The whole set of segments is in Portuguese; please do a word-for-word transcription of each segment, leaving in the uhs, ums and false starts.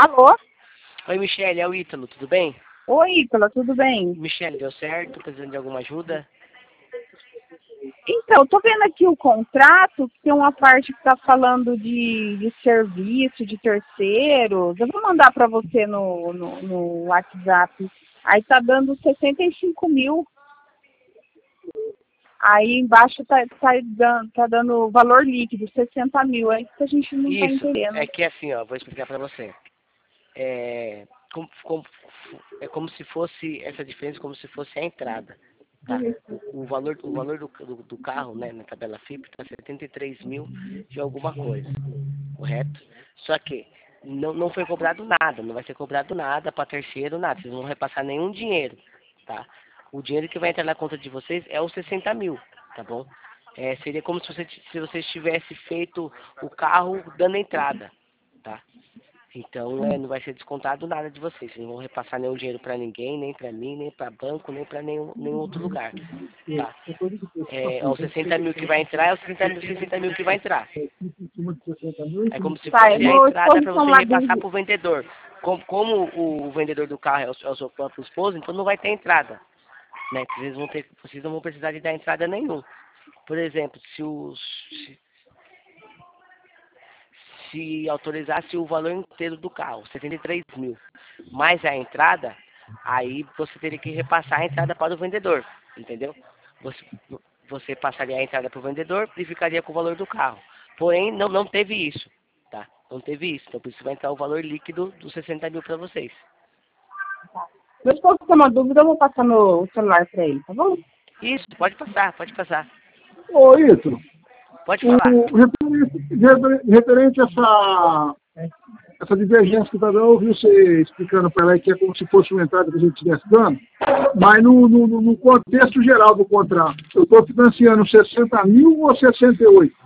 Alô? Oi, Michele, é o Ítalo, tudo bem? Oi, Ítalo, tudo bem? Michele, deu certo? Precisando de alguma ajuda? Então, eu tô vendo aqui o contrato, que tem uma parte que tá falando de, de serviço, de terceiros. Eu vou mandar para você no, no, no WhatsApp. Aí tá dando sessenta e cinco mil. Aí embaixo tá, tá, dando, tá dando valor líquido, sessenta mil. É isso que a gente não tá Isso, entendendo. é que assim, ó, vou explicar para você. É como, como- é como se fosse, essa diferença como se fosse a entrada. Tá? O valor, o valor do, do, do carro, né, na tabela F I P, está setenta e três mil de alguma coisa, correto? Só que não, não foi cobrado nada, não vai ser cobrado nada para terceiro, nada. Vocês não vão repassar nenhum dinheiro, tá? O dinheiro que vai entrar na conta de vocês é os sessenta mil, tá bom? É, seria como se você, se vocês tivesse feito o carro dando entrada, tá? Então, é, não vai ser descontado nada de vocês. Vocês não vão repassar nenhum dinheiro para ninguém, nem para mim, nem para banco, nem para nenhum, nenhum outro lugar. Tá? É, é os sessenta mil que vai entrar, é os trinta mil, sessenta mil que vai entrar. É como se Tá, fosse eu a vou entrada para exposição você lá repassar do... para o vendedor. Como, como o vendedor do carro é o, é o seu próprio esposo, então não vai ter entrada. Né? Vocês, vão ter, vocês não vão precisar de dar entrada nenhuma. Por exemplo, se os... Se, se autorizasse o valor inteiro do carro, setenta e três mil, mais a entrada, aí você teria que repassar a entrada para o vendedor, entendeu? Você, você passaria a entrada para o vendedor e ficaria com o valor do carro. Porém, não, não teve isso, tá? Não teve isso, então por isso vai entrar o valor líquido dos sessenta mil para vocês. Meu esposo tem uma dúvida, eu vou passar meu celular para ele, tá bom? Isso, pode passar, pode passar. Ô, Ítalo, Pode o falar. referente, refer- referente a essa, essa divergência que está dando, eu ouvi você explicando para ela que é como se fosse uma entrada que a gente estivesse dando, mas no, no, no contexto geral do contrato, eu estou financiando sessenta mil ou sessenta e oito?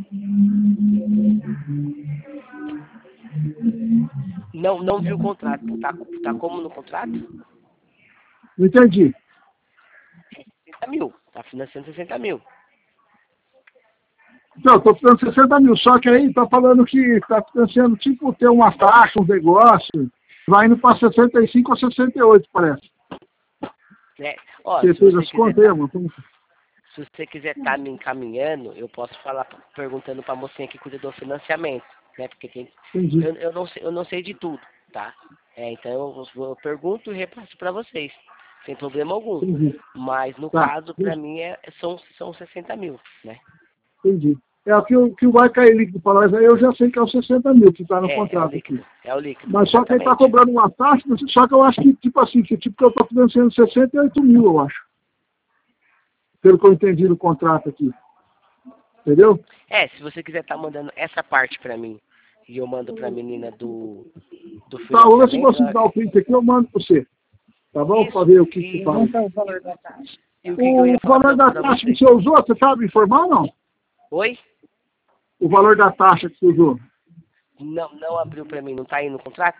Não, não viu o contrato. Tá, tá como no contrato? Não entendi. sessenta mil. Tá financiando sessenta mil. Então, estou financiando sessenta mil, só que aí está falando que está financiando, tipo, ter uma taxa, um negócio, vai indo para sessenta e cinco ou sessenta e oito, parece. É. Ó, Você se fez você as quiser contas aí, tá, amor? Como- se você quiser estar me encaminhando, eu posso falar perguntando para a mocinha que cuida do financiamento, né? Porque tem, Entendi. eu, eu não sei, eu não sei de tudo, tá? É, então eu, eu pergunto e repasso para vocês, sem problema algum. Entendi. Mas no Tá. caso, para mim é, são são sessenta mil, né? Entendi. É o que, o que vai cair líquido para nós aí, eu já sei que é os sessenta mil que está no É, é o contrato líquido, aqui. é o líquido. Mas só que ele está exatamente. cobrando uma taxa, só que eu acho que, tipo assim, que tipo que eu estou financiando sessenta e oito mil, eu acho. Pelo que eu entendi no contrato aqui. Entendeu? É, se você quiser estar mandando essa parte para mim e eu mando para a menina do do Tá, vamos ver se financiamento, você dá o print aqui, eu mando para você. Tá bom? Isso, Para ver o que que e- fala. Não tá o valor da taxa. e o que, que eu ia O falar valor da para taxa você? que você usou, você sabe informar ou não? Oi? O valor da taxa que você usou. Não, não abriu para mim, não tá aí no contrato?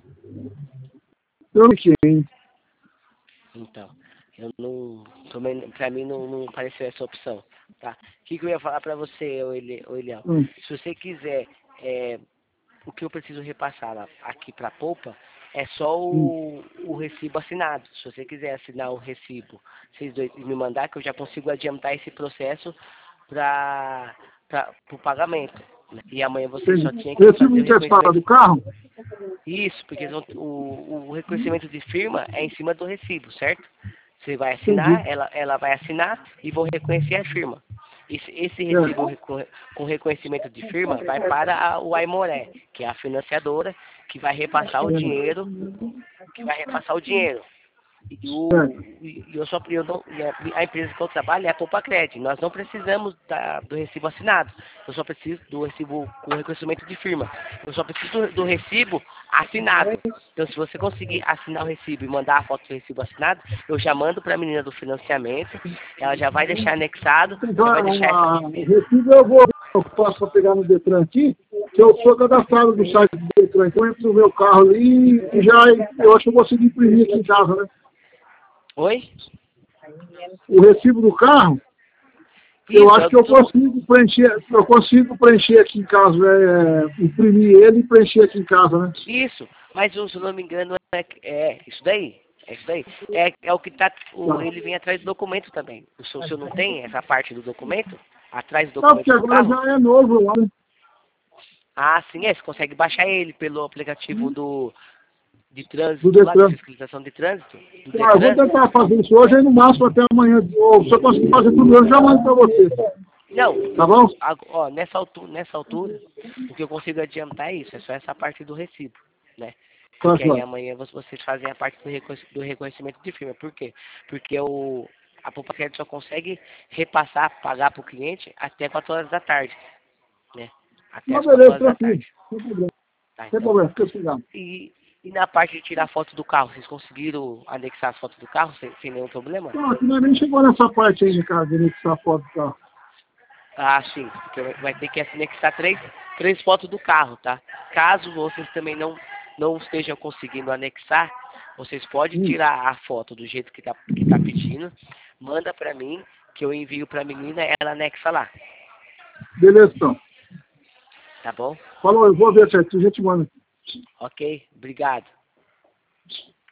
Eu não sei, hein? Então, eu não, também, para mim não, não apareceu essa opção, tá? O que, que eu ia falar para você, ô Eli- ô Eliel? Hum. Se você quiser, é, o que eu preciso repassar lá- aqui para a Poupa é só o, o recibo assinado. Se você quiser assinar o recibo, vocês dois me mandar, que eu já consigo adiantar esse processo para o pagamento. Né? E amanhã você só Entendi. tinha que Recibo fazer o de testado do reconhecimento. carro? Isso, porque eles vão- o, o reconhecimento de firma é em cima do recibo, certo? Você vai assinar, Entendi. ela, ela vai assinar e vão reconhecer a firma. Esse, esse É. recibo reco- com reconhecimento de firma vai para a, o Aimoré, que é a financiadora, que vai repassar o dinheiro, que vai repassar o dinheiro. E o, e eu só, eu não, e a, a empresa que eu trabalho é a Poupa Cred. Nós não precisamos da, do recibo assinado. Eu só preciso do recibo com reconhecimento de firma. Eu só preciso do, do recibo assinado. Então, se você conseguir assinar o recibo e mandar a foto do recibo assinado, eu já mando para a menina do financiamento. Ela já vai deixar anexado. Já Então, vai deixar a, essa... o recibo eu vou, eu posso pra pegar no Detran aqui, que eu sou cadastrado no site do Detran, então eu entro no meu carro ali e já, eu acho que eu consigo imprimir aqui em casa, né? Oi? O recibo do carro, eu Isso, acho é que eu tudo- consigo preencher, eu consigo preencher aqui em casa, é, imprimir ele e preencher aqui em casa, né? Isso. Mas se eu não me engano, é, é isso daí. É isso daí. É, é o que tá. O, ele vem atrás do documento também. O seu, o seu não tem essa parte do documento? Atrás do Não, documento porque do agora carro? já é novo lá, né? Ah, sim, é. Você consegue baixar ele pelo aplicativo do de Do trânsito, lá de Detran. fiscalização de trânsito. Do Ah, eu vou Detran. tentar fazer isso hoje, aí no máximo até amanhã. Ou se eu conseguir fazer tudo hoje, eu já mando pra você. Não, Tá bom? a- ó, nessa altura, nessa altura, o que eu consigo adiantar é isso, é só essa parte do recibo, né? Tá, Que aí joia. amanhã vo- vocês fazem a parte do, reconhec- do reconhecimento de firma. Por quê? Porque o, a Poupa Crédito só consegue repassar, pagar para o cliente até quatro horas da tarde, né? Até Não, as quatro beleza, horas da tranquilo. tarde, Sem problema. tá? Sem Então, problema, fica sossegado. e, e na parte de tirar foto do carro, vocês conseguiram anexar as fotos do carro sem, sem nenhum problema? Não, aqui nós nem chegou nessa parte aí, cara, de anexar a foto do carro. Ah, sim, porque vai vai ter que anexar três, três fotos do carro, tá? Caso vocês também não, não estejam conseguindo anexar, vocês podem Hum, tirar a foto do jeito que tá, que tá pedindo, manda pra mim, que eu envio pra menina e ela anexa lá, beleza, então. tá bom? Falou, eu vou ver certinho, a gente manda. Ok? Obrigado.